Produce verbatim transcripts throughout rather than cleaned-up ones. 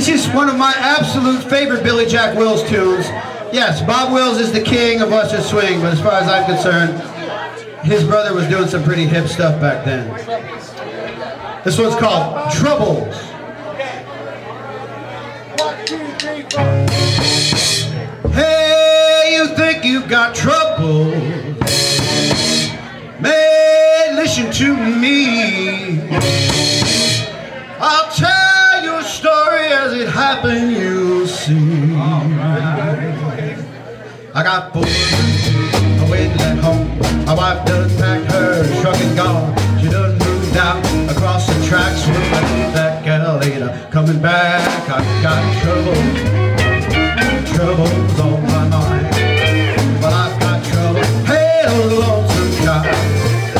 is one of my absolute favorite Billy Jack Wills tunes. Yes, Bob Wills is the king of Western swing, but as far as I'm concerned, his brother was doing some pretty hip stuff back then. This one's called Troubles. Hey, you think you've got trouble? Man, listen to me. I'll tell you a story as it happened, you'll see. I got four I waited at home. My wife done packed her truck and gone. She done moved out across the tracks. With that gal later coming back. I got trouble, troubles on my mind. But I've got trouble, hey, those lonesome child.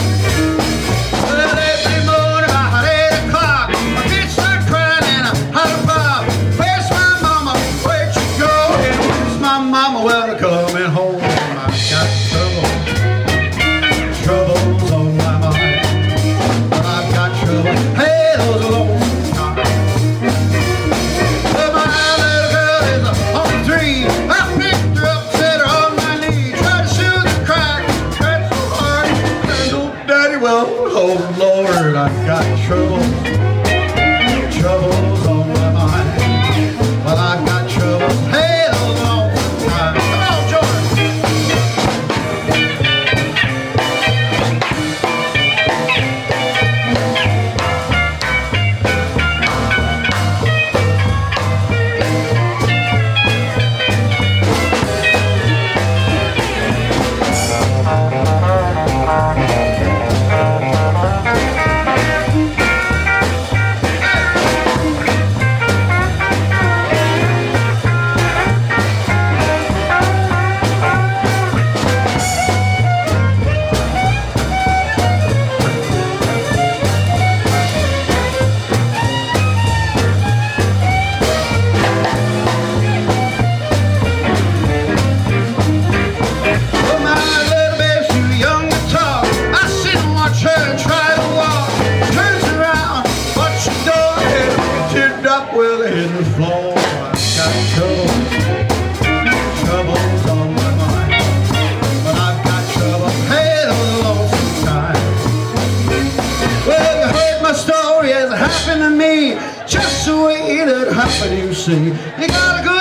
Well, coming home, I've got trouble, troubles on my mind. I've got trouble, hey, those lonesome times. Well, my little girl is on three. I picked her up, set her on my knee, tried to soothe the crack, tried so hard. And old daddy, well, oh Lord, I've got trouble, troubles on my mind. Well, I've got trouble, hey, those lonesome. Well, in the floor, I've got trouble, troubles on my mind. But I've got trouble, hey, those lonesome times. Well, you heard my story as it happened to me, just the way it happened, you see. You got a good